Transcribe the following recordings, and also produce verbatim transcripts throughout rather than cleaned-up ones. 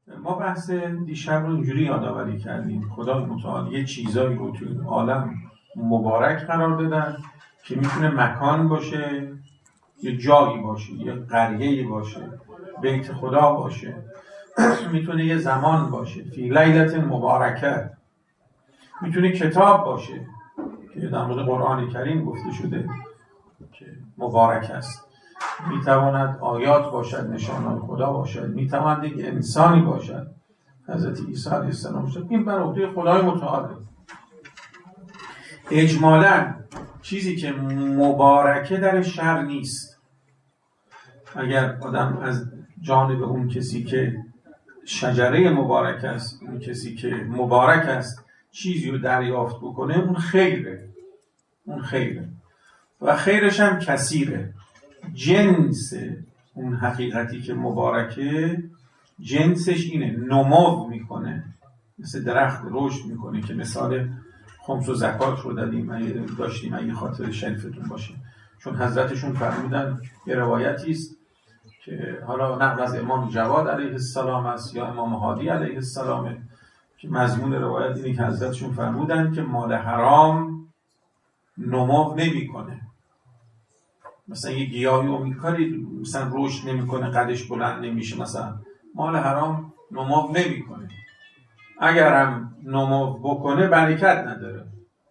ما بحث دیشب رو اینجوری یادآوری کردیم خدای متعال یه چیزایی رو تو این عالم مبارک قرار دادن که میتونه مکان باشه، یه جایی باشه، یه قریه‌ای باشه، بیت خدا باشه، میتونه یه زمان باشه، فی لیلة مبارکه، میتونه کتاب باشه که در مورد قرآن کریم گفته شده که مبارک است، میتواند آیات باشد، نشانات خدا باشد، میتواند یک انسانی باشد، حضرت عیسی علیه السلام باشد. این بر عهده خدای متعاله. اجمالاً چیزی که مبارکه در شر نیست. اگر آدم از جانب اون کسی که شجره مبارک است، اون کسی که مبارک است چیزی رو دریافت بکنه، اون خیره، اون خیره و خیرش هم کثیره. جنس اون حقیقتی که مبارکه، جنسش اینه، نمو میکنه، مثل درخت رشد میکنه که مثال خمس و زکات رو دادیم اگه داشتیم، اگه خاطر شریفتون باشه، چون حضرتشون فرمودن، یه روایتی است که حالا نقل از امام جواد علیه السلام است یا امام هادی علیه السلام، که مضمون روایت اینه که حضرتشون فرمودن که مال حرام نمو نمیکنه. مثلا یه گیاهی رو میکاری مثلا رشد نمیکنه، قدش بلند نمیشه، مثلا مال حرام نمو نمیکنه. اگر هم نمو بکنه برکت نداره.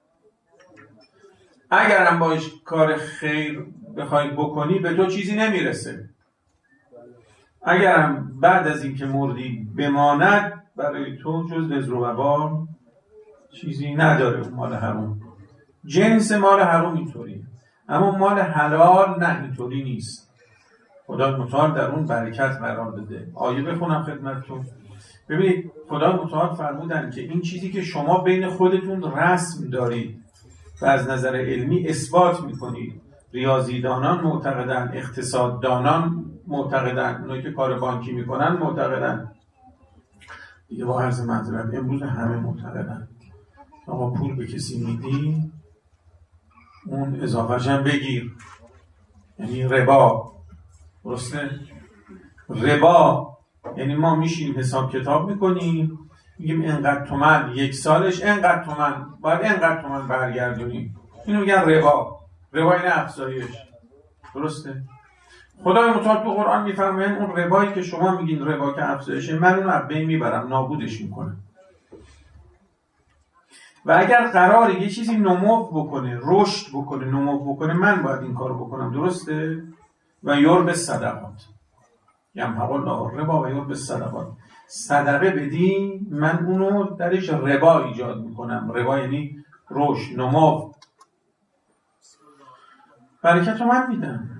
اگر هم باش کار خیر بخوای بکنی به تو چیزی نمیرسه. اگر هم بعد از این که مردی بماند برای تو جز وزر و وبال چیزی نداره. اون مال حرام، جنس مال حرام اینطوریه، اما مال حلال نه، اینطوری نیست. خدا متعال در اون برکت قرار داده. آیه بخونم خدمتتون. ببینید خدا متعال فرمودن که این چیزی که شما بین خودتون رسم دارید و از نظر علمی اثبات میکنید، ریاضیدانان معتقدن، اقتصاددانان معتقدن، اونایی که کار بانکی میکنن معتقدن، دیگه با عرض معذرت امروز همه معتقدن، آقا پول به کسی میدی اون اضافه‌ش هم بگیر، یعنی ربا. درسته؟ ربا یعنی ما میشیم حساب کتاب میکنیم، میگیم انقدر تومن یک سالش انقدر تومن، باید انقدر تومن برگردونیم، اینو میگن ربا. ربا این افزایش. درسته؟ خدای متعال تو قرآن میفرماید اون ربایی که شما میگین ربا که افزایشه، من اونو از بین میبرم، نابودش میکنم. و اگر قراره یه چیزی نمو بکنه، رشد بکنه، نمو بکنه، من باید این کارو بکنم. درسته؟ و یربی صدقات، یمحق الله الربا و یربی صدقات. صدقه بدی من اونو درش ربا ایجاد میکنم. ربا یعنی رشد، نمو. برکت رو من میدم،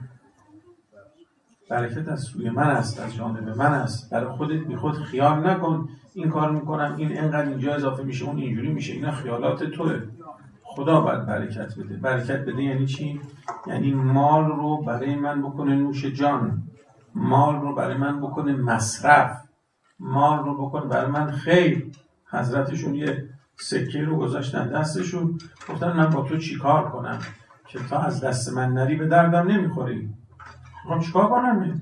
برکت از سوی من است، از جانب من است. برای خودت بی خود خیال نکن این کار میکنم، این اینقدر اینجا اضافه میشه، اون اینجوری میشه، اینا خیالات توه. خدا باید برکت بده. برکت بده یعنی چی؟ یعنی مال رو برای من بکنه نوش جان، مال رو برای من بکنه مصرف، مال رو بکنه برای من خیر. حضرتشون یه سکه رو گذاشتن دستشون، گفتن من با تو چی کار کنم که تا از دست من نری به دردم نمیخوری. من چیکار کنم؟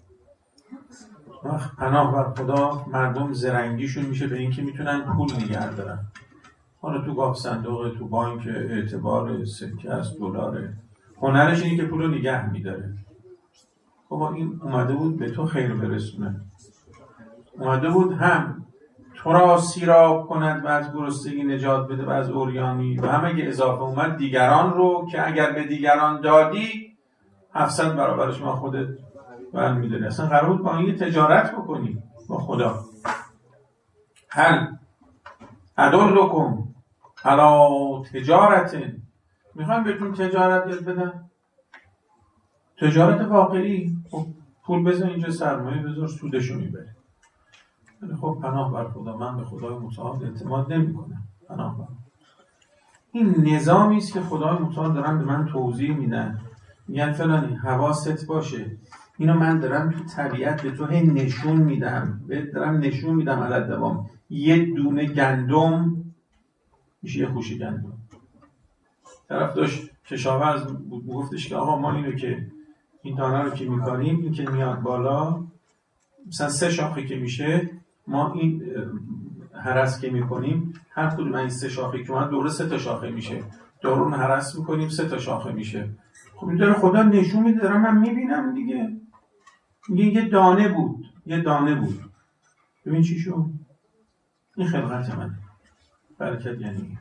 وقت پناه بر خدا مردم زرنگیشون میشه به این که میتونن پول نگه دارن. حالا تو گاف صندوق، تو بانک، اعتبار سکه است، دلاره، هنرش اینه که پول رو نگه میداره. خب این اومده بود به تو خیر برسونه، اومده بود هم تو را سیراب کند و از گرسنگی نجات بده و از عریانی، و هم اگه اضافه اومد دیگران رو که اگر به دیگران دادی هفتصد برابرش ما خودت برمی میدونی. اصلا قرار بود با این تجارت بکنی با خدا. هل ادلکم علی تجارت، میخوایم بهتون تجارت یاد بدن، تجارت واقعی. خب پول بذار اینجا، سرمایه بذار، سودشو میبری. خب پناه بر خدا، من به خدای متعال اعتماد نمی کنم. پناه بر این نظامی است که خدای متعال دارن به من توضیح میدن، میگن فلانی حواست باشه، اینو من دارم تو طبیعت به تو نشون میدم، به دارم نشون میدم علت دوام. یه دونه گندم میشه یه خوشه گندم. طرف داشت کشاورز بود، گفتش که آقا ما اینو که این دانه رو که میکنیم، این که میاد بالا مثلا سه شاخه که میشه، ما این هرس که میکنیم هر کدوم این سه شاخه که اومد دوره سه تا شاخه میشه، دوره اون هرس میکنیم سه تا شاخه میشه. خب این داره خدا نشون میده، دارم من میبینم دیگه. میگه یه دانه بود، یه دانه بود، ببین چی شد. این خلقت منه. برکت یعنی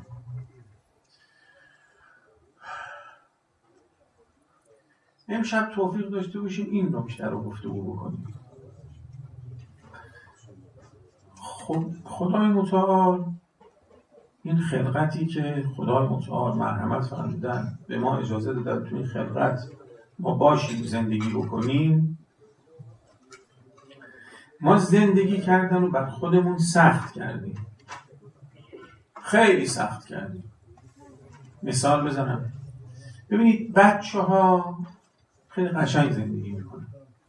امشب توفیق داشته باشیم این نکته رو گفتگو بکنیم. خب خدای متعال این خلقتی که خدای متعال مرحمت فرمودن به ما اجازه دادن تو این خلقت ما باشیم زندگی بکنیم، ما زندگی کردن رو بر خودمون سخت کردیم، خیلی سخت کردیم. مثال بزنم، ببینید بچه ها خیلی قشنگ زندگی میکنن.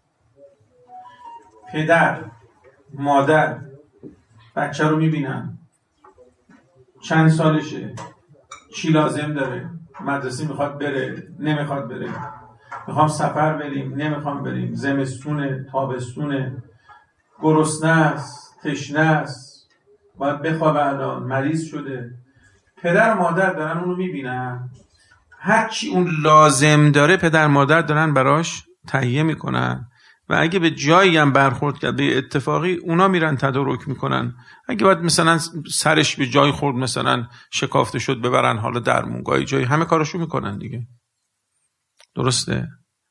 پدر مادر بچه رو میبینن، چند سالشه، چی لازم داره، مدرسه میخواد بره نمیخواد بره، میخوام سفر بریم نمیخوام بریم، زمستونه تابستونه، گرسنه است تشنه است، باید بخوابه، الان مریض شده. پدر و مادر دارن اونو میبینن، هرچی اون لازم داره پدر مادر دارن براش تهیه میکنن و اگه به جایی هم برخورد کرد به اتفاقی اونا میرن تدارک میکنن. اگه باید مثلا سرش به جای خورد، مثلا شکافته شد، ببرن حالا درمونگاهی جایی، همه کاراشو میکنن دیگه. درسته؟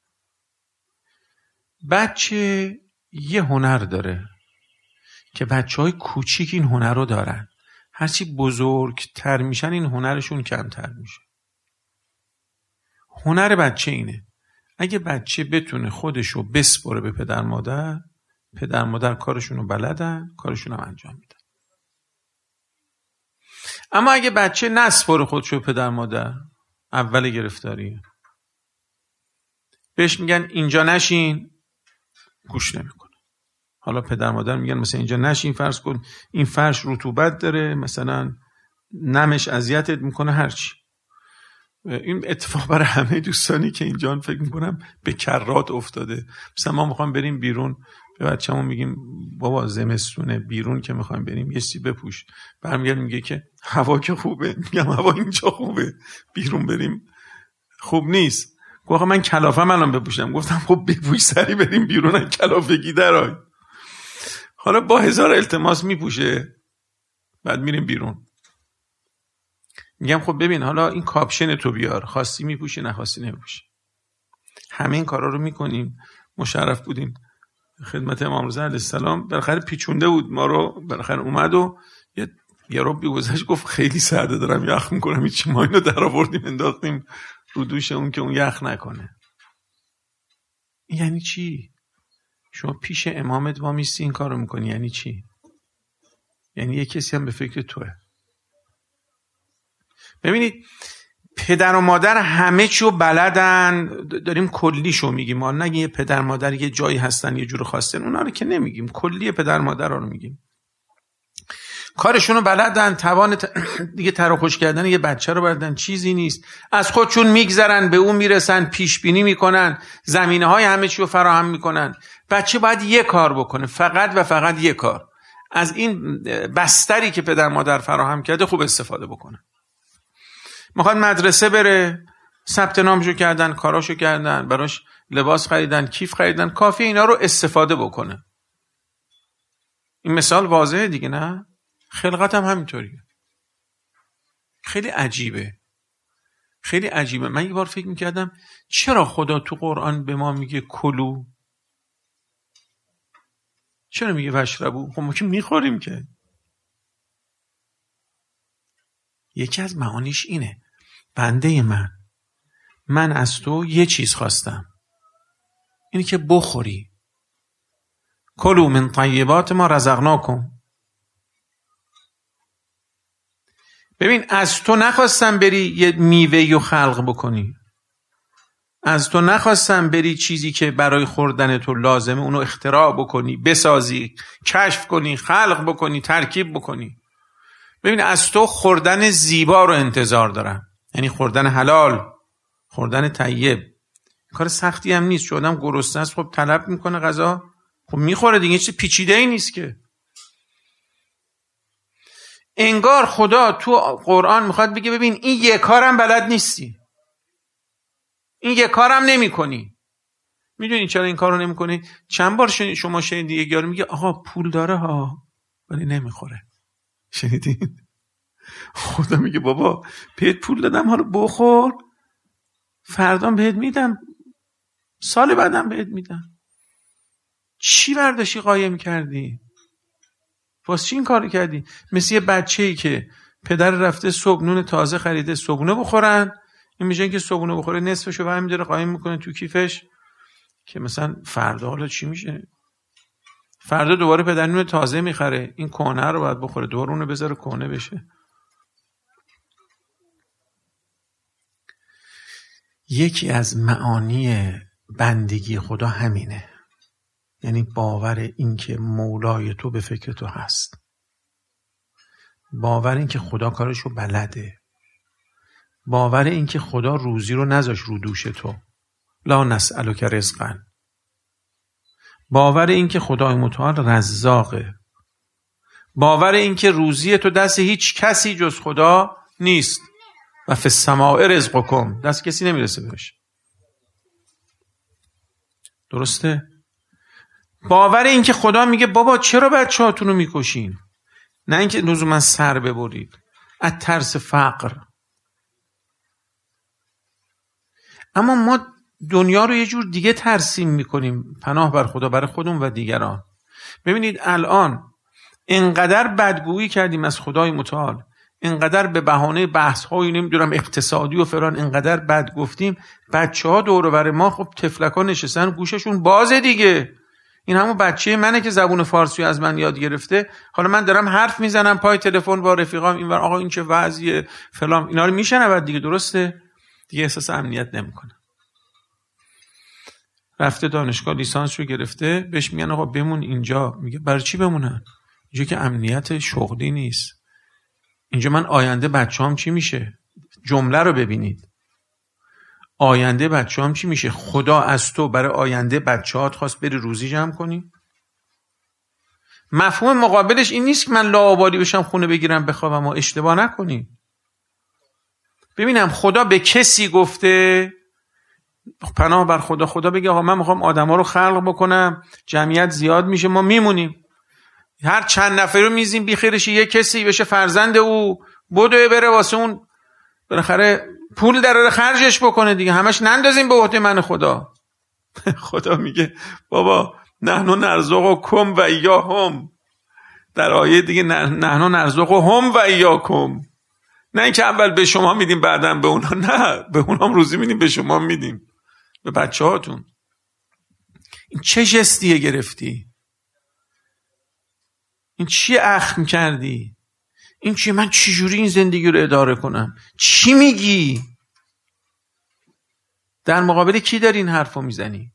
بچه یه هنر داره که بچه های کوچیک این هنر رو دارن، هرچی بزرگتر میشن این هنرشون کمتر میشه. هنر بچه اینه، اگه بچه بتونه خودشو بسپره به پدر مادر، پدر مادر کارشونو بلدن، کارشونو انجام میدن. اما اگه بچه نسپره خودشو پدر مادر، اول گرفتاریه. بهش میگن اینجا نشین، گوش نمیکنه. حالا پدر مادر میگن مثلا اینجا نشین، فرض کن این فرش رطوبت داره، مثلا نمش اذیتت میکنه، هرچی. این اتفاق برای همه دوستانی که اینجا فکر میکنم به کرات افتاده. مثلا ما میخوام بریم بیرون، به بچه‌مون میگیم بابا زمستونه بیرون که میخوایم بریم یه چیزی بپوش، برمیگرد میگه که هوا که خوبه، میگم هوا اینجا خوبه، بیرون بریم خوب نیست. گفت من کلافم الان بپوشم، گفتم خب بپوش سری بریم بیرون، کلافگی درآی. حالا با هزار التماس میپوشه، بعد میریم بیرون. میگم خب ببین حالا این کاپشن تو بیار، خواستی میپوشی نخواستی نمیپوشی. همه این کارا رو میکنیم. مشرف بودیم خدمت امام رضا علیه السلام، بالاخره پیچونده بود ما رو، بالاخره اومد و یه یه ربی گذشت گفت خیلی سرده دارم یخ میکنم، هیچ ما اینو در آوردیم انداختیم رو دوش اون که اون یخ نکنه. یعنی چی؟ شما پیش امامت وامیستی این کارو میکنی، یعنی چی؟ یعنی یه کسی هم به فکر توه. ببینید پدر و مادر همه چیو بلدن، داریم کلیشو میگیم، ما نگیم یه پدر مادر یه جایی هستن یه جور خواستن، اونا رو که نمیگیم، کلی پدر مادر رو میگیم. کارشونو بلدن، توان ت... دیگه تر و خوش کردن یه بچه رو بلدن، چیزی نیست. از خودشون میگذرن، به اون میرسن، پیش بینی میکنن، زمینه های همه چیو فراهم میکنن. بچه باید یه کار بکنه، فقط و فقط یه کار. از این بستری که پدر مادر فراهم کرده خوب استفاده بکنه. میخواد مدرسه بره، ثبت نامشو کردن، کاراشو کردن، براش لباس خریدن، کیف خریدن، کافی اینا رو استفاده بکنه. این مثال واضحه دیگه، نه؟ خلقت هم همینطوریه. خیلی عجیبه، خیلی عجیبه. من یه بار فکر میکردم چرا خدا تو قرآن به ما میگه کلو؟ چرا میگه وشربو؟ خب ما که میخوریم که. یکی از معانیش اینه، بنده من من از تو یه چیز خواستم، اینی که بخوری. کلوا من طیبات ما رزقناکم. ببین از تو نخواستم بری یه میوه‌ای رو خلق بکنی، از تو نخواستم بری چیزی که برای خوردن تو لازمه اونو اختراع بکنی، بسازی، کشف کنی، خلق بکنی، ترکیب بکنی. ببین از تو خوردن زیبا رو انتظار دارم، یعنی خوردن حلال، خوردن طیب. کار سختی هم نیست، چون آدم گرسنه است خب طلب میکنه غذا، خب میخوره دیگه، چیز پیچیده ای نیست که. انگار خدا تو قرآن میخواد بگه ببین این یک کارم بلد نیستی، این یک کارم نمی کنی. میدونی چرا این کارو نمی کنی؟ چند بار شما شنیدی یک یارو میگه آقا پول داره ها ولی نمیخوره. شنیدین؟ خدا میگه بابا بهت پول دادم حالا بخور، فردا بهت میدم، سال بعدم بهت میدم. چی برداشتی قایم کردی؟ واسه چی این کارو کردی؟ مثل یه بچه‌ای که پدر رفته صبحونه تازه خریده صبحونه بخورن، این میشه که صبحونه بخوره نصفشو برمی داره قایم میکنه تو کیفش که مثلا فردا حالا چی میشه؟ فردا دوباره پدر نون تازه میخره، این کهنه رو باید بخوره، دوباره اونو بذاره کهنه بشه. یکی از معانی بندگی خدا همینه، یعنی باور این که مولای تو به فکر تو هست، باور این که خدا کارشو بلده، باور این که خدا روزی رو نذاش رو دوش تو، لا نسألک رزقا، باور این که خدای متعال رزاقه، باور این که روزی تو دست هیچ کسی جز خدا نیست و فی السماء رزقکم، دست کسی نمیرسه بهش. درسته؟ باور این که خدا میگه بابا چرا بچه‌هاتون رو میکشین؟ نه اینکه لزوما سر ببرید، از ترس فقر. اما ما دنیا رو یه جور دیگه ترسیم میکنیم، پناه بر خدا، برای خودمون و دیگران. ببینید الان اینقدر بدگویی کردیم از خدای متعال، اینقدر به بهانه بحث هایی نمیدونم اقتصادی و فلان اینقدر بد گفتیم، بچه ها دور و بر ما خب تفلکا نشستن گوششون بازه دیگه. این همون بچه منه که زبون فارسی از من یاد گرفته، حالا من دارم حرف میزنم پای تلفن با رفیقام اینور، آقا این چه وضعیه فلان، اینا رو میشنود دیگه. درسته؟ دیگه احساس امنیت نمیکنه. رفته دانشگاه لیسانس رو گرفته، بهش میگن آقا بمون اینجا، میگه برای چی بمونن؟ اینجا که امنیت شغلی نیست، اینجا من آینده بچه‌ام چی میشه؟ جمله رو ببینید، آینده بچه‌ام چی میشه؟ خدا از تو برای آینده بچه‌هات خواست بری روزی جمع کنی؟ مفهوم مقابلش این نیست که من لاابالی بشم خونه بگیرم بخوابم و اشتباه نکنی. ببینم خدا به کسی گفته پناه بر خدا، خدا بگه آقا من میخوام آدما رو خلق بکنم، جمعیت زیاد میشه ما میمونیم، هر چند نفر رو میزیم بی خیرش یه کسی بشه فرزند او، بدوه بره واسه اون بالاخره پول دراره خرجش بکنه دیگه، همش نندازیم به عهده من خدا. خدا میگه بابا نحنو نرزقکم و ایاهم، در آیه دیگه نحنو نرزقهم و ایاکم، نه اینکه اول به شما میدیم بعدم به اونا، نه به اونا هم روزی میدیم به شما میدیم، به بچه هاتون. این چه جستیه گرفتی؟ این چی اخم کردی؟ این چی؟ من چجوری این زندگی رو اداره کنم؟ چی میگی؟ در مقابل کی داری این حرفو میزنی؟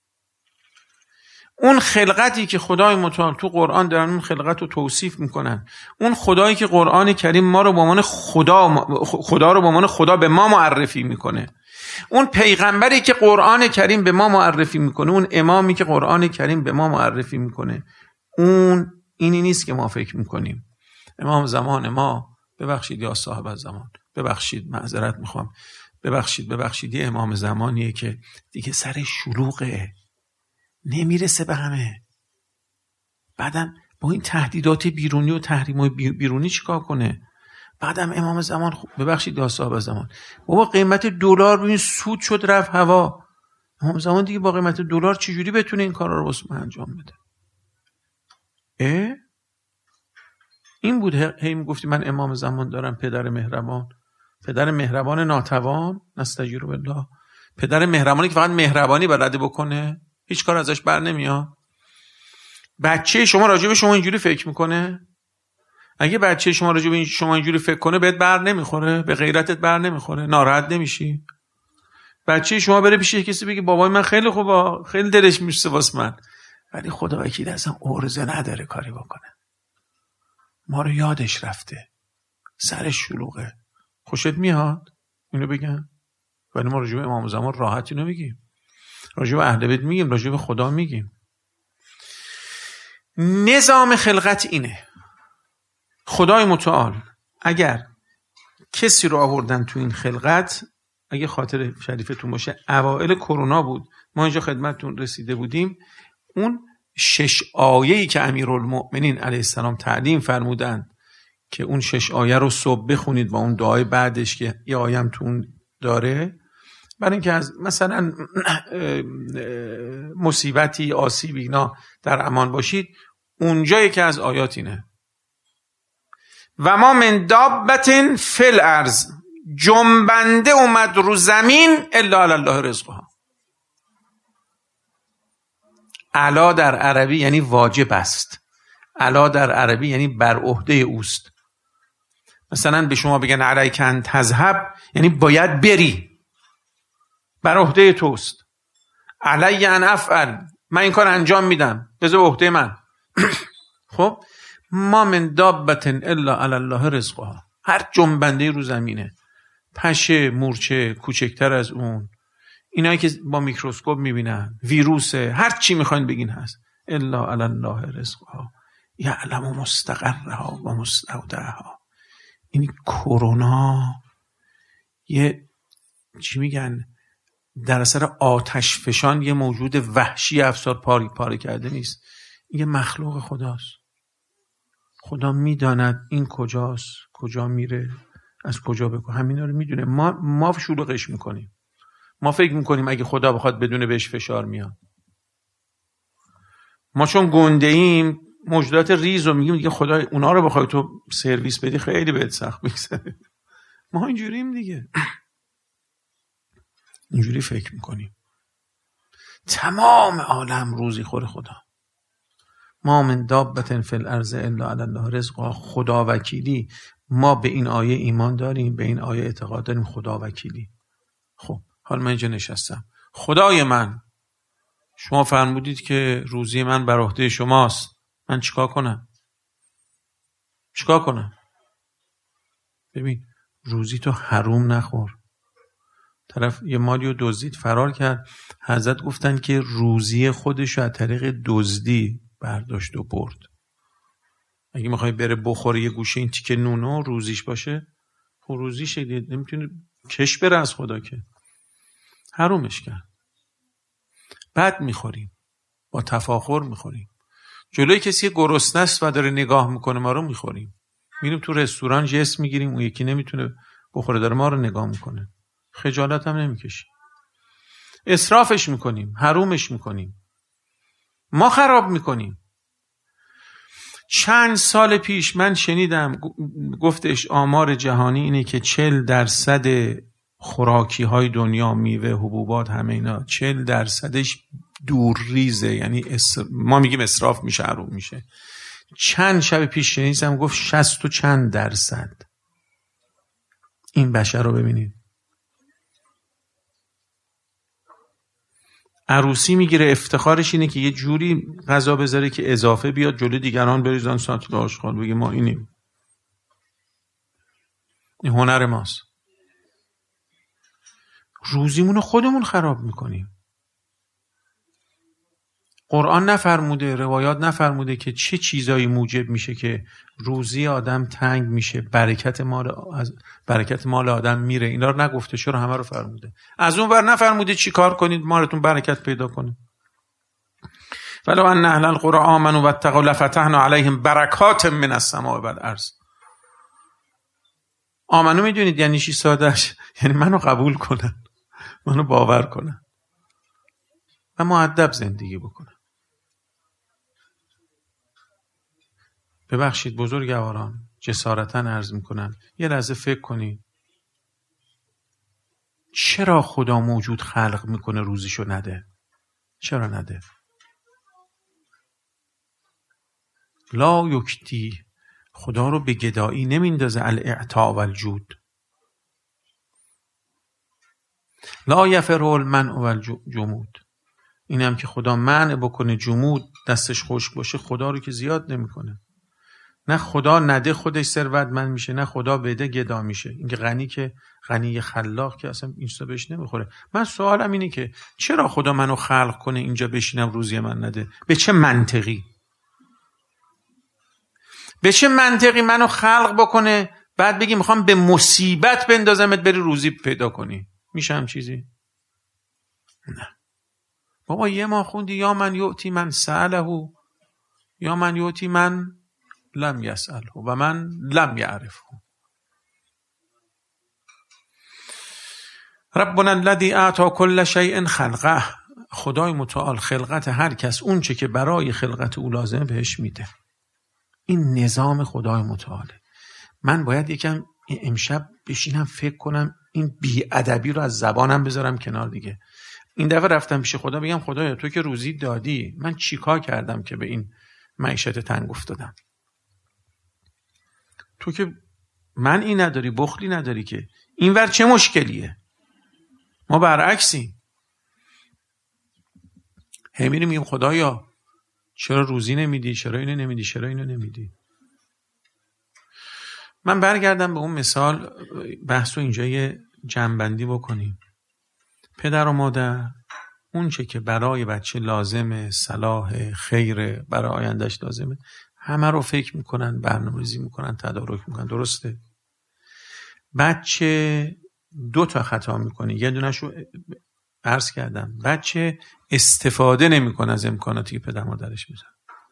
اون خلقتی که خدای متعال تو قرآن دارن اون خلقت رو توصیف میکنن، اون خدایی که قرآن کریم ما رو به عنوان خدا خدا رو به عنوان خدا به ما معرفی میکنه، اون پیغمبری که قرآن کریم به ما معرفی میکنه، اون امامی که قرآن کریم به ما معرفی میکنه، اون اینی نیست که ما فکر میکنیم. امام زمان ما، ببخشید یا صاحب زمان، ببخشید معذرت میخوام، ببخشید ببخشید یه امام زمانیه که دیگه سر شلوغه، نمیرسه به همه، بعدم با این تهدیدات بیرونی و تحریم‌های بیرونی چیکار کنه؟ بعدم امام زمان خوب ببخشید یا صاحب زمان، بابا قیمت دلار ببین سود شد رفت هوا، امام زمان دیگه با قیمت دلار چجوری بتونه این کارا رو واسه من انجام بده؟ اه؟ این بود هی میگفتی من امام زمان دارم، پدر مهربان، پدر مهربان ناتوان، نستجیر بالله، پدر مهربانی که فقط مهربانی بلده بکنه، هیچ کار ازش بر نمیاد. بچه شما راجع به شما اینجوری فکر میکنه؟ اگه بچه شما راجع به شما اینجوری فکر کنه بهت بر نمیخوره، به غیرتت بر نمیخوره، ناراحت نمیشی؟ بچه شما بره پیش کسی بگه بابای من خیلی خوبه، خیلی دلش میشه واسه من، ولی خدا وکیل اصلا عرضه نداره کاری بکنه، ما رو یادش رفته، سرش شلوغه، خوشت میاد اینو بگم؟ ولی ما راجع به امام زمان راحت اینو میگیم، راجع به اهل بیت میگیم، راجع به خدا میگیم. نظام خلقت اینه. خدای متعال اگر کسی رو آوردن تو این خلقت، اگه خاطر شریفتون باشه اوائل کرونا بود، ما اینجا خدمتتون رسیده بودیم، اون شش آیه‌ای که امیرالمؤمنین علیه السلام تعلیم فرمودن که اون شش آیه رو صبح بخونید با اون دعای بعدش که یه آیه هم تو اون داره، برای اینکه از مثلا مصیبتی، آسیبی اینا در امان باشید. اونجا یکی از آیات اینه: و ما من دابت فی الارض، جنبنده اومد رو زمین الا علی الله رزقها. علا در عربی یعنی واجب است، علا در عربی یعنی بر عهده اوست. مثلا به شما بگن علیک ان تذهب، یعنی باید بری، بر عهده توست. علی ان افعل، من این کار انجام میدم، بذار به عهده من. خب ما من دابت الا علی الله رزقها، هر جنبنده رو زمینه، پشه، مورچه، کوچکتر از اون، اینایی که با میکروسکوپ میبینن، ویروس، هر چی میخواین بگین هست، الا علی الله رزقها یعلم مستقرها و مستودعها. این کرونا یه چی میگن، در اثر آتش فشان یه موجود وحشی افسار پاری پاره کرده نیست، این یه مخلوق خداست. خدا میداند این کجاست، کجا میره، از کجا بکنه، همینا رو میدونه. ما ما شلوغش میکنیم، ما فکر میکنیم اگه خدا بخواد بدونه بهش فشار میاد. ما چون گنده ایم موجودات ریز رو میگیم دیگه خدا اونا رو بخوای تو سرویس بدی خیلی بهت سخت میگذره. ما اینجوریم دیگه، اینجوری فکر میکنیم. تمام عالم روزی خور خدا. ما من دابت فی الارض الا علی الله رزقها. خدا وکیلی، ما به این آیه ایمان داریم، به این آیه اعتقاد داریم، خدا وکیلی. خب حال من اینجا نشستم، خدای من شما فرمودید که روزی من بر عهده شماست، من چیکار کنم؟ چیکار کنم؟ ببین روزی تو حروم نخور. طرف یه مالی رو دزدید فرار کرد، حضرت گفتن که روزی خودش از طریق دزدی برداشت و برد. اگه میخوای بره بخوره یه گوشه این تیکه نونو روزیش باشه، خب روزیش نمیتونه کش بره از خدا که، حرومش کرد. بعد میخوریم، با تفاخر میخوریم، جلوی کسی گرسنه است و داره نگاه میکنه ما رو میخوریم. میریم تو رستوران جست میگیریم، اون یکی نمیتونه بخوره داره ما رو نگاه میکنه، خجالت هم نمیکشیم. اسرافش میکنیم، حرومش میکنیم، ما خراب میکنیم. چند سال پیش من شنیدم گفتش آمار جهانی اینه که چل درصد خوراکی های دنیا، میوه، حبوبات، همه اینا چل درصدش دور ریزه، یعنی اسر... ما میگیم اسراف میشه، حروم میشه. چند شب پیش شنیدم گفت شصت و چند درصد. این بشر رو ببینید، عروسی میگیره افتخارش اینه که یه جوری غذا بذاره که اضافه بیاد جلوی دیگران بریزن سطل آشغال، بگه ما اینیم. این هنر ماست. روزیمونو خودمون خراب میکنیم. قرآن نفرموده، روایات نفرموده که چه چیزایی موجب میشه که روزی آدم تنگ میشه، برکت مال از برکت مال آدم میره. اینا رو نگفته، چرا همه رو فرموده. از اون ور نفرموده چی کار کنید مالتون برکت پیدا کنه. ولو ان اهل القرى آمنوا واتقوا لفتحنا علیهم برکات من السماء والارض. آمنو میدونید یعنی چی سادهش؟ یعنی منو قبول کنن، منو باور کنن و مؤدب زندگی بکنن. ببخشید بزرگواران، جسارتاً عرض میکنم، یه لحظه فکر کنید چرا خدا موجود خلق میکنه روزیشو نده؟ چرا نده؟ لا یکتی، خدا رو به گدایی نمیندازه الاعطاء والجود. لا یفر المنع والجمود، اینم که خدا منع بکنه جمود دستش خشک باشه، خدا رو که زیاد نمیکنه. نه خدا نده خودش ثروتمند میشه، نه خدا بده گدا میشه. اینکه غنی که غنی خلاق که اصلا این چیزا بهش نمیخوره. من سوالم اینه که چرا خدا منو خلق کنه اینجا بشینم روزی من نده؟ به چه منطقی؟ به چه منطقی منو خلق بکنه بعد بگی میخوام به مصیبت بندازمت بری روزی پیدا کنی؟ میشه هم چیزی؟ نه بابا. یه ما خوندی یا من یعطی من سأله یا من یعطی من لم یسأله و من لم یعرفه. ربنا الذی اعطی کل شیء خلقه. خدای متعال خلقت هر کس اون چه که برای خلقت او لازمه بهش میده. این نظام خدای متعاله. من باید یکم امشب بشینم فکر کنم این بی‌ادبی رو از زبانم بذارم کنار دیگه. این دفعه رفتم پیش خدا بگم خدایا تو که روزی دادی، من چیکار کردم که به این معیشت تنگ افتادم؟ تو که من این نداری، بخلی نداری، که اینور چه مشکلیه؟ ما برعکسیم. هی میریم میگیم خدایا چرا روزی نمیدی، چرا اینو نمیدی، چرا اینو نمیدی. من برگردم به اون مثال، بحث رو اینجا یه جمع‌بندی بکنیم. پدر و مادر اون چه که برای بچه لازمه، صلاح خیر برای آیندهش لازمه، همه رو فکر میکنن، برنامه‌ریزی میکنن، تدارک میکنن. درسته؟ بچه دو تا خطا میکنه. یه دونه‌شو عرض کردم، بچه استفاده نمیکنه از امکاناتی که پدر مادرش میذاره.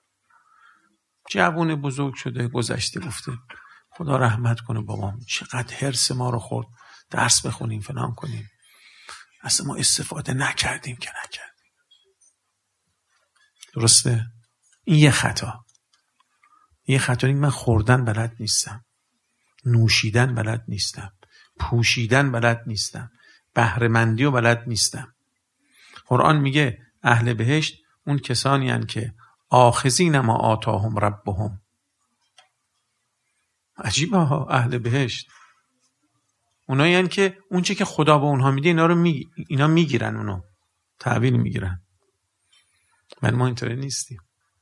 جوون بزرگ شده، گذشته گفته خدا رحمت کنه بابام چقدر حرص ما رو خورد درس بخونیم فلان کنیم، اصلا ما استفاده نکردیم که نکردیم. درسته؟ این یه خطا. یه خطا این من خوردن بلد نیستم، نوشیدن بلد نیستم، پوشیدن بلد نیستم، بهره‌مندی و بلد نیستم. قرآن میگه اهل بهشت اون کسانی هستند که آخذین ما آتاهم ربهم. عجیبه ها، اهل بهشت اونایی هستند که اون چه که خدا به اونها میده اینا رو می... اینا میگیرن، اونو تحویل میگیرن. من ما اینطوری نیستیم،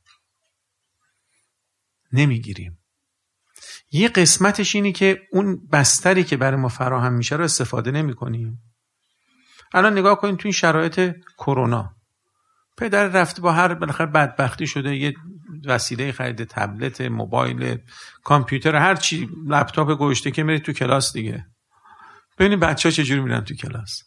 نمیگیریم. یه قسمتش اینی که اون بستری که برای ما فراهم میشه رو استفاده نمی کنیم. الان نگاه کنید تو این شرایط کرونا، پدر رفته با هر بالاخره بدبختی شده یه وسیله خرید، تبلت، موبایل، کامپیوتر، هر چی، لپتاپ گوشته که میره تو کلاس دیگه. ببینید بچه‌ها چجوری میرن تو کلاس.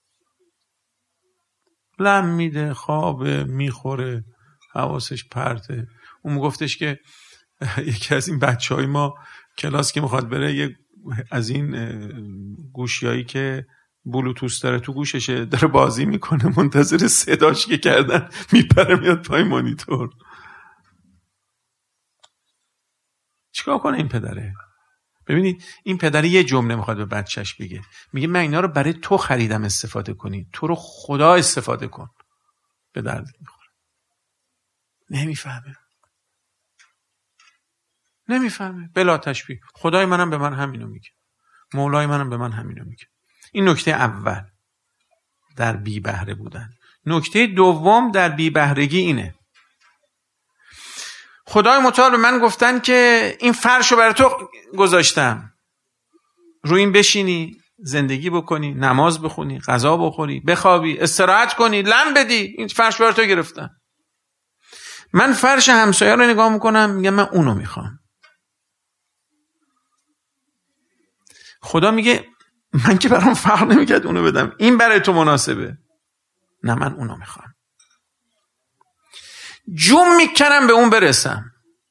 لم میده، خوابه، میخوره، حواسش پرته. اون گفتش که یکی از این بچهای ما کلاس که میخواد بره یه از این گوشیایی که بلوتوث داره تو گوششه داره بازی میکنه، منتظر صداش که کردن میپره میاد پای مانیتور. چیکار کنه این پدره؟ ببینید این پدره یه جمله میخواد به بچهش بگه، میگه من اینا رو برای تو خریدم استفاده کنی، تو رو خدا استفاده کن، به درد میخوره. نمیفهمه نمیفهمه بلا تشبیه. خدای منم به من همینو میگه، مولای منم به من همینو میگه. این نکته اول در بی بهره بودن. نکته دوم در بی بهرگی اینه، خدای متعال به من گفتن که این فرشو برای تو گذاشتم، روی این بشینی، زندگی بکنی، نماز بخونی، غذا بخوری، بخوابی، استراحت کنی، لم بدی. این فرش برای تو گرفتم. من فرش همسایه رو نگاه میکنم میگم من اونو میخوام. خدا میگه من که برام فرق نمیکرد اونو بدم، این برای تو مناسبه. نه من اونو میخوام. جون میکنم به اون برسم،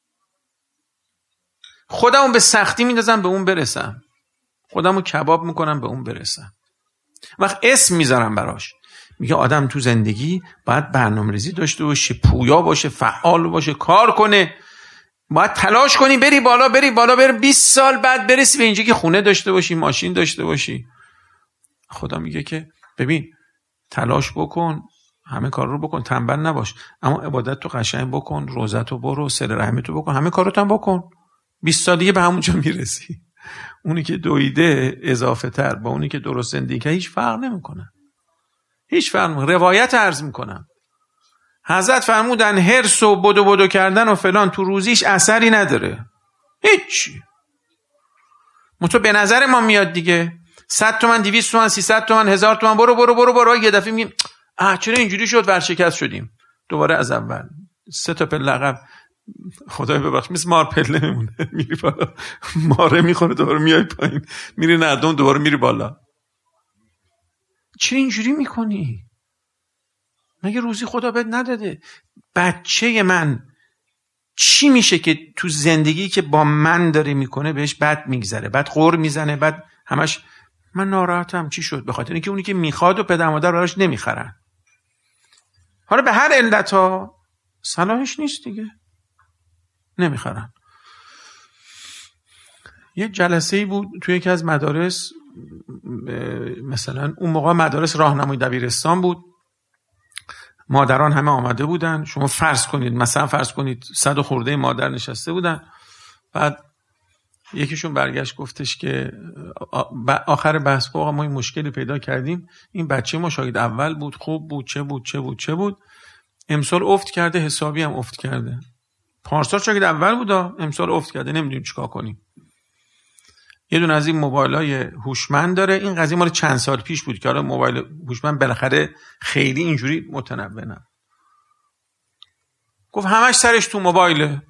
خودمو به سختی میندازم به اون برسم، خودمو کباب میکنم به اون برسم. وقت اسم میذارم براش، میگه آدم تو زندگی باید برنامه‌ریزی داشته باشه، پویا باشه، فعال باشه، کار کنه، باید تلاش کنی بری بالا بری بالا بری بیست سال بعد برسی به اینجا که خونه داشته باشی، ماشین داشته باشی. خدا میگه که ببین تلاش بکن، همه کار رو بکن، تنبل نباش، اما عبادت تو قشنگ بکن، روزت رو برو، صله رحمی تو بکن، همه کارت هم بکن، بیست سال دیگه به همونجا میرسی. اونی که دویده اضافه تر با اونی که درست زندگی که هیچ فرق نمیکنه، هیچ فرق نمیکنه. روایت عرض میکنم، حضرت فرمودن حرص و بدو بدو کردن و فلان تو روزیش اثری نداره، هیچی. متو به نظر ما میاد دیگه، صد تومن، دویست تومن، سیصد تومن، هزار تومن، برو برو برو برو، یه دفعه میگیم اه چرا اینجوری شد، ورشکست شدیم، دوباره از اول، سه تا پله عقب. خدای ببخش مثل مار پله میمونه، میری بالا ماره میخوره دوباره میای پایین، میری نردم دوباره میری بالا. چرا اینجوری میکنی؟ مگه روزی خدا بهت نداده؟ بچه من چی میشه که تو زندگی که با من داره میکنه بهش بد میگذره، بعد غر میزنه، بعد همش من ناراحتم. چی شد؟ به خاطر اینکه اونی که میخواد و پدر مادر براش نمیخرن. حالا به هر علت ها صلاحش نیست دیگه، نمیخرن. یه جلسه‌ای بود توی یکی از مدارس، مثلا اون موقع مدارس راهنمای دبیرستان بود، مادران همه آمده بودن. شما فرض کنید مثلا فرض کنید صد و خورده مادر نشسته بودن. بعد یکیشون برگشت گفتش که آخر بحث آقا ما این مشکلی پیدا کردیم، این بچه ما شاگرد اول بود، خوب بود، چه بود چه بود چه بود، امسال افت کرده، حسابی هم افت کرده. پارسال شاگرد اول بود، امسال افت کرده، نمیدونیم چیکار کنیم. یه دونه از این موبایلای هوشمند داره. این قضیه مال چند سال پیش بود که حالا موبایل هوشمند بالاخره خیلی اینجوری متنوع نه. گفت همش سرش تو موبایله.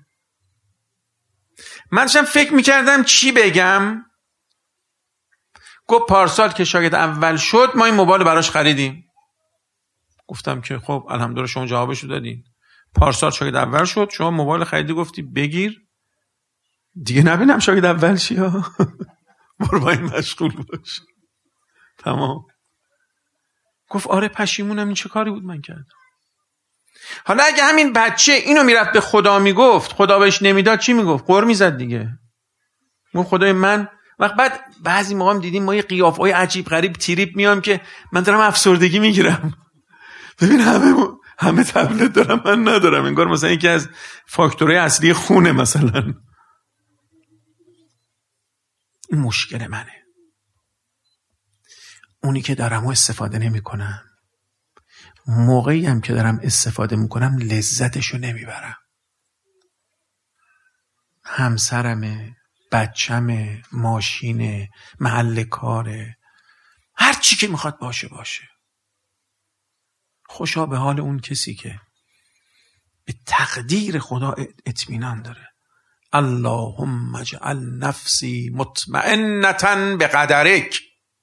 من داشتم فکر میکردم چی بگم. گفت پارسال که شاگرد اول شد ما این موبایل براش خریدیم. گفتم که خب الحمدلله شما جوابشو دادین. پارسال شاگرد اول شد، شما موبایل خریدی، گفتی بگیر دیگه نبینم شاگرد اول شی ها. برو با این مشغول باش. تمام. گفت آره پشیمونم، این چه کاری بود من کردم. حالا اگه همین بچه اینو میرفت به خدا میگفت، خدا بهش نمیداد، چی میگفت؟ قر میزد دیگه. اون خدای من وقت بعد بعضی موقع هم دیدیم ما یه قیافه‌های عجیب غریب تریپ میام که من دارم افسردگی میگیرم. ببین همه همه تبلت دارم من ندارم، انگار مثلا یکی از فاکتورهای اصلی خونه مثلا. این مشکل منه. اونی که دارم و استفاده نمی کنم، موقعی هم که دارم استفاده میکنم لذتشو نمیبرم. همسرمه، بچمه، ماشینه، محل کاره، هر چی که میخواد باشه باشه. خوشا به حال اون کسی که به تقدیر خدا اطمینان داره. اللهم اجعل نفسی مطمئنة بقدرک.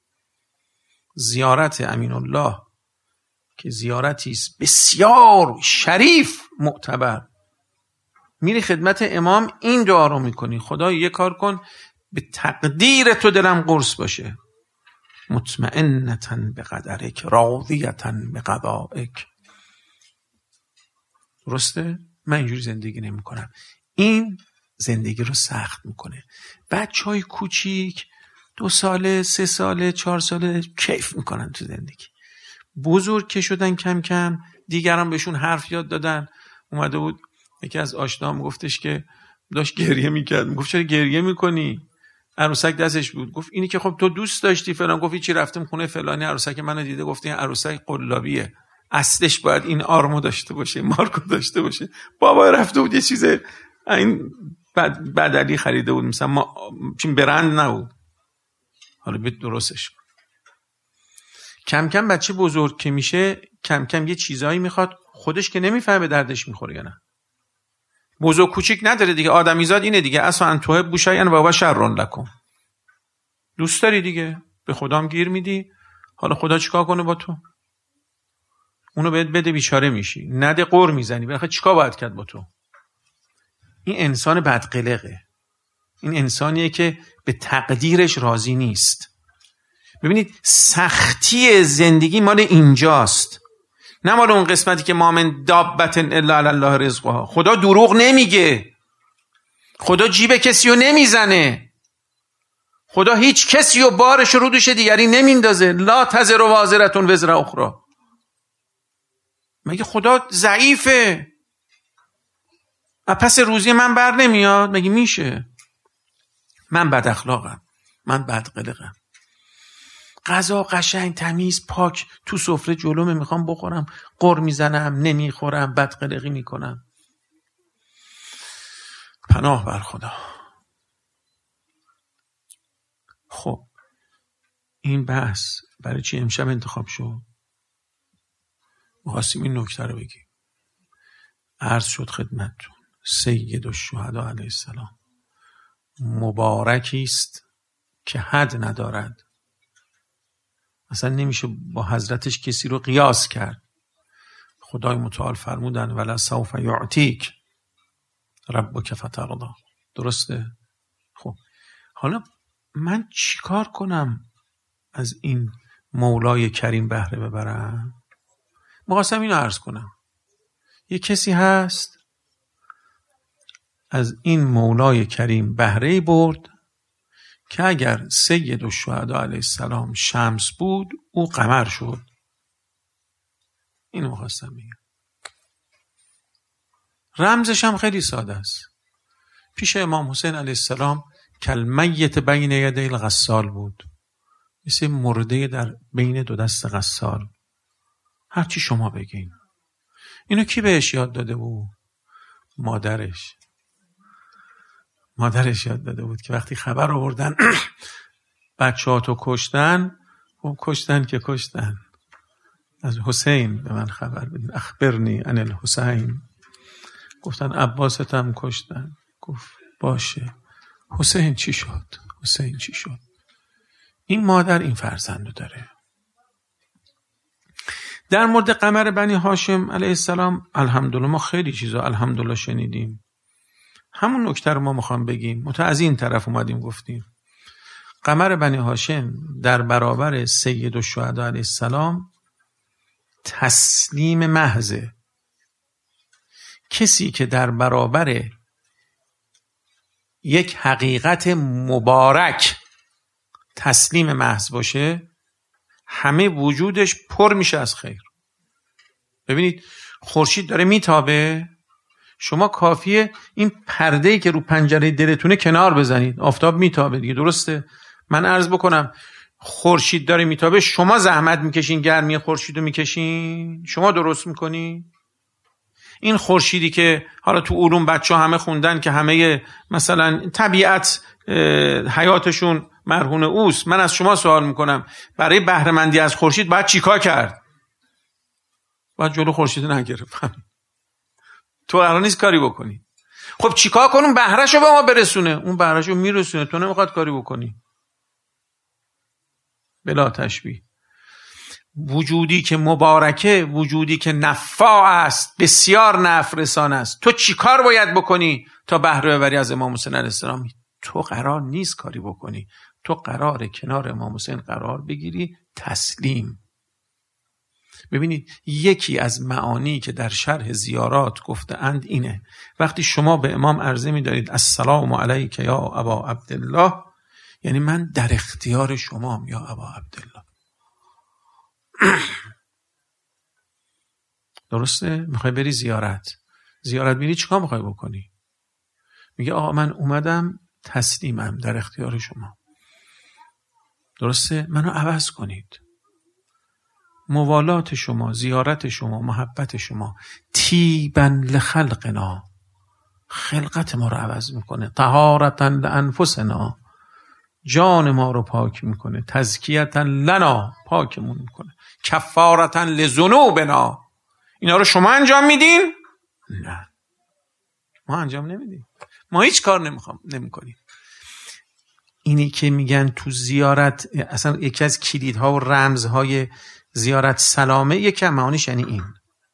زیارت امین الله که زیارتی است بسیار شریف، معتبر، میری خدمت امام این دعا رو میکنی: خدا یه کار کن به تقدیر تو دلم قرص باشه، مطمئنة بقدرک راضیة بقضائک. درسته؟ من اینجوری زندگی نمی کنم. این زندگی رو سخت میکنه. بچهای کوچیک دو ساله، سه ساله، چهار ساله کیف میکنن تو زندگی. بزرگ که شدن کم کم دیگران بهشون حرف یاد دادن. اومده بود یکی از آشنام گفتش که داشت گریه میکرد. گفت چرا گریه میکنی؟ عروسک دستش بود. گفت اینی که خب تو دوست داشتی فلان. گفت چی رفتم خونه فلانی، عروسک منو دیده گفت این عروسک قلابیه، اصلش باید این آرمو داشته باشه، مارکو داشته باشه. بابا رفته بود یه چیز این بد بدلی خریده بود، مثلا ما چین برند نبود. حالا بیت درستش. کم کم بچه بزرگ که میشه کم کم یه چیزایی میخواد، خودش که نمیفهمه دردش میخوره یا نه. بزرگ کوچیک نداره دیگه، آدمیزاد اینه دیگه. اصلا توه بوشاین بابا شرون لکم. دوست داری دیگه، به خدام گیر میدی. حالا خدا چیکار کنه با تو؟ اونو بهت بده بیچاره میشی، نده قر میزنی. بالاخره چیکار باید کرد با تو؟ این انسان بدقلقه. این انسانیه که به تقدیرش راضی نیست. ببینید سختی زندگی مال اینجاست، نه مال اون قسمتی که ما من دابة الا علی الله رزقها. خدا دروغ نمیگه، خدا جیب کسی رو نمیزنه، خدا هیچ کسی رو بارش رو دوش دیگری نمیندازه. لا تزر وازرة وزر اخرى. مگه خدا ضعیفه؟ پس روزی من بر نمیاد؟ مگه میشه؟ من بد اخلاقم، من بد قلقم. غذا قشنگ تمیز پاک تو سفره جلومه، میخوام بخورم قر میزنم، نمیخورم، بد قلقی میکنم. پناه بر خدا. خب این بحث برای چی امشب انتخاب شد؟ می‌خواستیم این نکته رو بگیم. عرض شد خدمتتون سید الشهدا علیه السلام مبارکی است که حد ندارد. اصلا نمیشه با حضرتش کسی رو قیاس کرد. خدای متعال فرمودن ولا سوف یعطیک ربک فترضی. درسته؟ خب حالا من چیکار کنم از این مولای کریم بهره ببرم؟ می‌خواستم اینو عرض کنم. یه کسی هست از این مولای کریم بهره برد که اگر سید الشهدا علیه السلام شمس بود او قمر شد. اینو می‌خواستم بگم. رمزش هم خیلی ساده است. پیش امام حسین علیه السلام کالمیت بین یدی الغسال بود، مثل مرده در بین دو دست غسال. هرچی شما بگین. اینو کی بهش یاد داده بود؟ مادرش. مادرش یاد داده بود که وقتی خبر آوردن بچه ها تو کشتن، خب کشتن که کشتن، از حسین به من خبر بدین، اخبرنی عن الحسین. گفتن عباست هم کشتن. گفت باشه، حسین چی شد؟ حسین چی شد؟ این مادر این فرزندو داره. در مورد قمر بنی هاشم علیه السلام الحمدلله ما خیلی چیزا الحمدلله شنیدیم. همون نکته رو ما میخوام بگیم. متأ از این طرف اومدیم گفتیم قمر بنی هاشم در برابر سید الشهدا علیه السلام تسلیم محضه. کسی که در برابر یک حقیقت مبارک تسلیم محض باشه، همه وجودش پر میشه از خیر. ببینید خورشید داره میتابه، شما کافیه این پرده‌ای که رو پنجره دلتونه کنار بزنید، آفتاب میتابه دیگه. درسته؟ من عرض بکنم خورشید داره میتابه، شما زحمت میکشین گرمی خورشیدو میکشین، شما درست میکنین. این خورشیدی که حالا تو علوم بچه‌ها همه خوندن که همه مثلا طبیعت حیاتشون مرهون اوست، من از شما سوال میکنم برای بهره مندی از خورشید باید چیکار کرد؟ باید جلو خورشید نگرفت. تو قرار نیست کاری بکنی. خب چیکار کنیم بهرهشو به ما برسونه؟ اون بهرهشو میرسونه، تو نمیخواد کاری بکنی. بلا تشبیه. وجودی که مبارکه، وجودی که نفع است، بسیار نفع رسان است، تو چی کار باید بکنی تا بهره ببری از امام حسین علیه السلام؟ تو قرار نیست کاری بکنی، تو قراره کنار امام حسین قرار بگیری، تسلیم. ببینید یکی از معانی که در شرح زیارات گفته اند اینه، وقتی شما به امام عرضه می دارید السلام علیک یا ابا عبدالله، یعنی من در اختیار شمام یا ابا عبدالله. درسته؟ میخوای بری زیارت، زیارت میری چیکار میخوای بکنی؟ میگه آقا من اومدم تسلیمم، در اختیار شما. درسته؟ منو عوض کنید. موالات شما، زیارت شما، محبت شما تیبن لخلقنا، خلقت ما رو عوض میکنه. طهارتا لانفسنا، جان ما رو پاک میکنه. تزکیتا لنا، پاکمون میکنه. کفارتا لذنوبنا، اینا رو شما انجام میدین؟ نه، ما انجام نمیدیم. ما هیچ کار نمیخوام نمیکنیم. اینی که میگن تو زیارت اصلا یکی از کلیدها و رمزهای زیارت سلامه، یکی از معانیش یعنی این،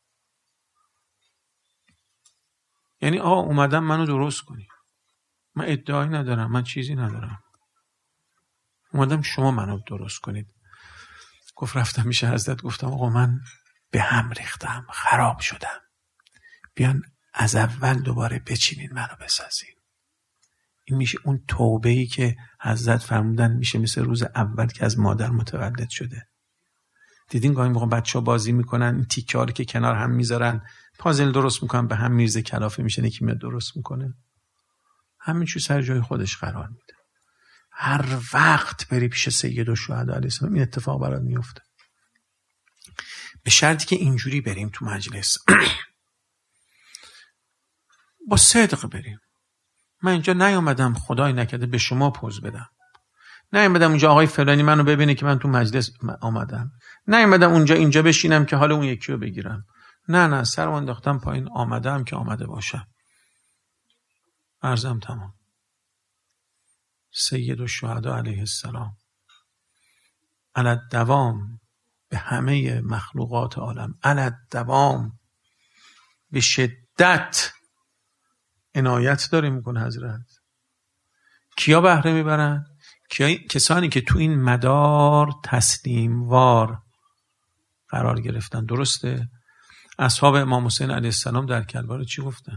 یعنی آقا اومدم منو درست کنی، من ادعایی ندارم، من چیزی ندارم، اومدم شما منو درست کنید. گفت رفتم میشه حضرت، گفتم آقا من به هم ریختم، خراب شدم، بیان از اول دوباره بچینین منو بسازین. این میشه اون توبه‌ای که حضرت فرمودن میشه مثل روز اول که از مادر متولد شده. دیدین گاهی موقع بچه‌ها بازی میکنن، این تیکه‌ها رو که کنار هم میذارن، پازل درست میکنن، به هم میرزه، کلافه میشه، یکی میاد درست میکنه. همین چیز سر جای خودش قرار میده. هر وقت بری پیش سید الشهدا علیه السلام این اتفاق برات میفته، به شرطی که اینجوری بریم تو مجلس با صدق بریم. من اینجا نیومدم خدای نکرده به شما پوز بدم، نیومدم اونجا آقای فلانی منو ببینه که من تو مجلس آمدم، نیومدم اونجا اینجا بشینم که حال اون یکی رو بگیرم. نه نه، سرم انداختم پایین، آمدم که آمده باشم. عرضم تمام. سید الشهدا علیه السلام علی دوام به همه مخلوقات عالم علی دوام به شدت عنایت داره میکنه حضرت. کیا بهره میبرن؟ کیا؟ کسانی که تو این مدار تسلیم وار قرار گرفتن. درسته؟ اصحاب امام حسین علیه السلام در کربلا چی گفتن؟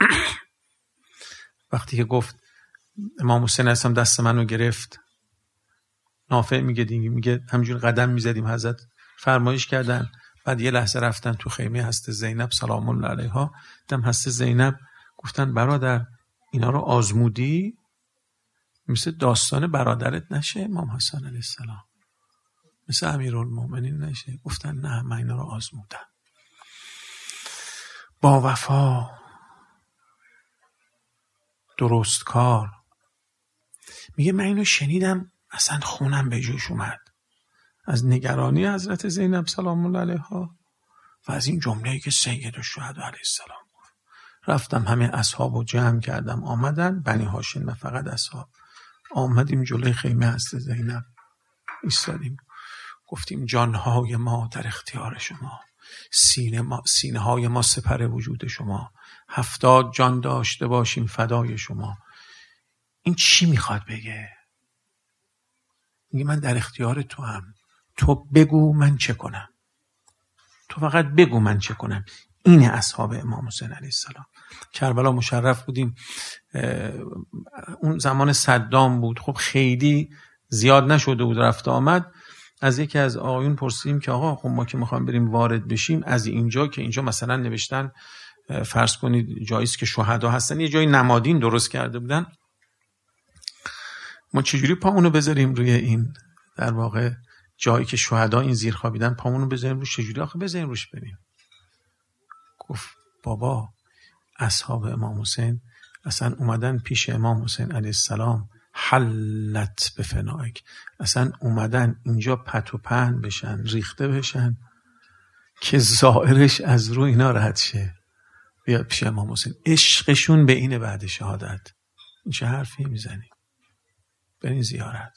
وقتی که گفت امام حسین علیه السلام دست منو گرفت، نافع میگه دیگه، میگه همجور قدم میزدیم، حضرت فرمایش کردن، بعد یه لحظه رفتن تو خیمه هست زینب سلام الله علیها، دم هست زینب گفتن برادر اینا رو آزمودی؟ مثل داستان برادرت نشه امام حسین علیه السلام، مثل امیرالمومنین نشه. گفتن نه من اینا رو آزمودم. با وفا، درست کار. میگه من اینو شنیدم اصلا خونم به جوش اومد از نگرانی حضرت زینب سلام الله علیها و از این جمله‌ای که سید الشهدا علیه السلام گفت. رفتم همه اصحابو جمع کردم، آمدن بنی هاشم و فقط اصحاب آمدیم جلوی خیمه هست زینب ایستادیم، گفتیم جانهای ما در اختیار شما، سینه ما سینه های ما سپر وجود شما، هفتاد جان داشته باشیم فدای شما. این چی میخواد بگه؟ میگه من در اختیار تو هم، تو بگو من چه کنم، تو فقط بگو من چه کنم. این اصحاب امام حسین علیه السلام. کربلا مشرف بودیم، اون زمان صدام بود، خب خیلی زیاد نشده بود رفت آمد. از یکی از آقایون پرسیدیم که آقا خب ما که میخوایم بریم وارد بشیم از اینجا که اینجا مثلا نوشتن فرض کنید جاییست که شهدا هستن، یه جای نمادین درست کرده بودن، ما چجوری پامونو بذاریم روی این در واقع جایی که شهدا این زیر خوابیدن، پامونو بذاریم روش؟ چجوری آخه بذاریم روش بریم؟ گفت بابا اصحاب امام حسین اصلا اومدن پیش امام حسین علیه السلام، حلت به فنائک، اصلا اومدن اینجا پت و پهن بشن، ریخته بشن که ظاهرش از رو اینا رد شه بیاد پیش امام حسین. عشقشون به اینه بعد شهادت. این چه حرفی میزنی؟ برین زیارت.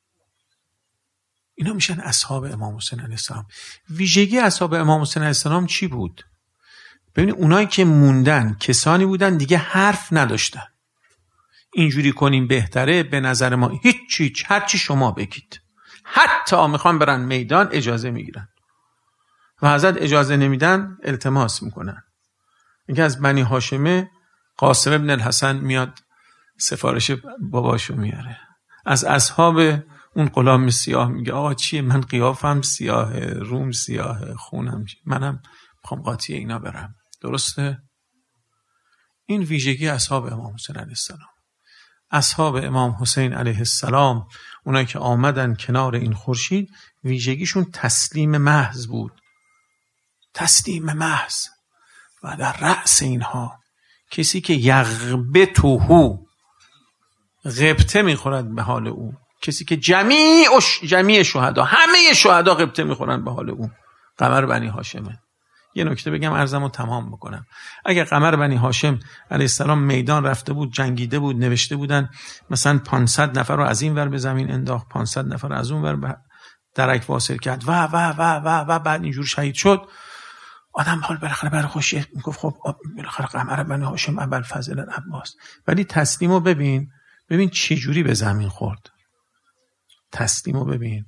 اینا میشن اصحاب امام حسین علیه السلام. ویژگی اصحاب امام حسین علیه السلام چی بود؟ ببینید اونایی که موندن کسانی بودن دیگه حرف نداشتن، اینجوری کنیم بهتره، به نظر ما هیچی، هرچی شما بگید. حتی میخوان برن میدان اجازه میگیرن و حضرت اجازه نمیدن التماس میکنن. اینکه از بنی هاشمه قاسم ابن الحسن میاد سفارش باباشو میاره، از اصحاب اون غلام سیاه میگه آقا چیه، من قیافم سیاه، روم سیاه، خونم چیه، منم میخوام قاطی اینا برم. درسته؟ این ویژگی اصحاب امام حسین علیه السلام. اصحاب امام حسین علیه السلام، اونایی که آمدن کنار این خورشید، ویژگیشون تسلیم محض بود. تسلیم محض. و در رأس اینها کسی که یغبطه، غبطه میخورد به حال او، کسی که جمیع جمیع شهدا، همه شهدا غبطه میخورن به حال او، قمر بنی هاشمه. یه نکته بگم عرضمو تمام بکنم. اگر قمر بنی هاشم علیه السلام میدان رفته بود، جنگیده بود، نوشته بودن مثلا پانصد نفر رو از این ور به زمین انداخت، پانصد نفر از اون ور درک واصل کرد و و و و و بعد اینجور شهید شد، آدم حال بالاخره برای خوشی میگفت خب بالاخره قمر بنی هاشم ابوالفضل العباس. ولی تسلیمو ببین، ببین چه جوری به زمین خورد. تسلیمو ببین،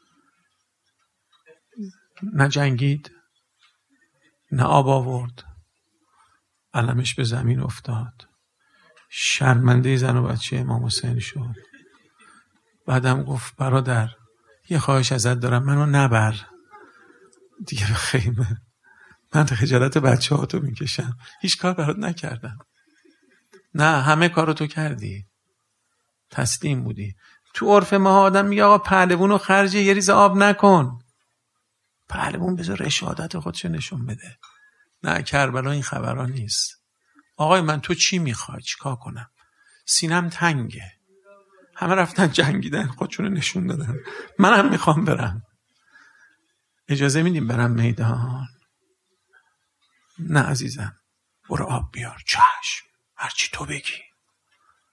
نه جنگید، نه آب آورد، علمش به زمین افتاد، شرمنده زن و بچه امام حسین شد. بعدم گفت برادر یه خواهش ازت دارم، منو نبر دیگه به خیمه، من خجالت بچه ها تو میکشم، هیچ کار برات نکردم. نه همه کارو تو کردی، تسلیم بودی. تو عرف ما آدم میگه آقا پهلوونو خرج یه ریز آب نکن، پهلوون بذار اشادت خودشو نشون بده. نه کربلا این خبرها نیست. آقای من تو چی میخوای، چیکار کنم؟ سینم تنگه، همه رفتن جنگیدن خودشونو نشون دادن، منم میخوام برم، اجازه میدیم برم میدان؟ نه عزیزم برو آب بیار. چشم، هرچی تو بگی.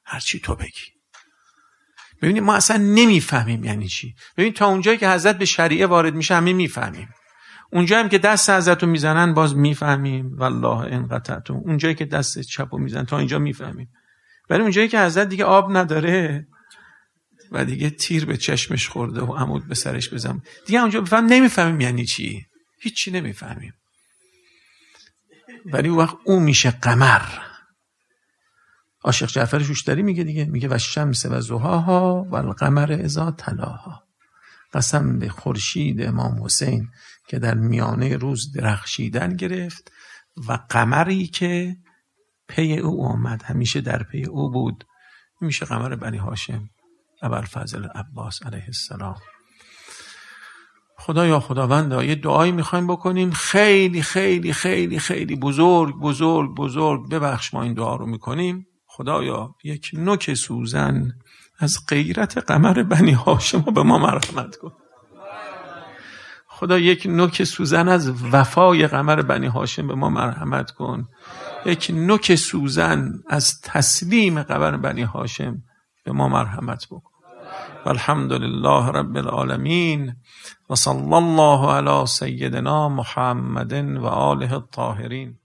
هرچی تو بگی. ببینید ما اصلا نمیفهمیم یعنی چی. ببینید تا اونجایی که حضرت به شریعه وارد میشه همه میفهمیم. اونجایی هم که دست حضرت رو میزنن باز میفهمیم والله ان قطعتم. اونجایی که دست چپ رو میزنن تا اینجا میفهمیم. ولی اونجایی که حضرت دیگه آب نداره و دیگه تیر به چشمش خورده و عمود به سرش بزن دیگه اونجا بفهم نمیفهمیم یعنی چی. هیچی نمیفهمیم. ولی اون وقت اون میشه قمر. عاشق جعفر شوشتری میگه دیگه، میگه و شمس و ضحاها و القمر اذا تلاها. قسم به خورشید امام حسین که در میانه روز درخشیدن گرفت و قمری که پی او آمد، همیشه در پی او بود. میشه قمر بنی هاشم ابوالفضل عباس علیه السلام. خدایا خداوندا یه دعایی میخوایم بکنیم خیلی خیلی خیلی خیلی بزرگ بزرگ بزرگ. ببخش ما این دعا رو میکنیم. خدایا یک نوک سوزن از غیرت قمر بنی هاشم به ما مرحمت کن. خدا یک نوک سوزن از وفای قمر بنی هاشم به ما مرحمت کن. یک نوک سوزن از تسلیم قمر بنی هاشم به ما مرحمت بکن. والحمد لله رب العالمین و صلی الله علی سیدنا محمد و آله الطاهرین.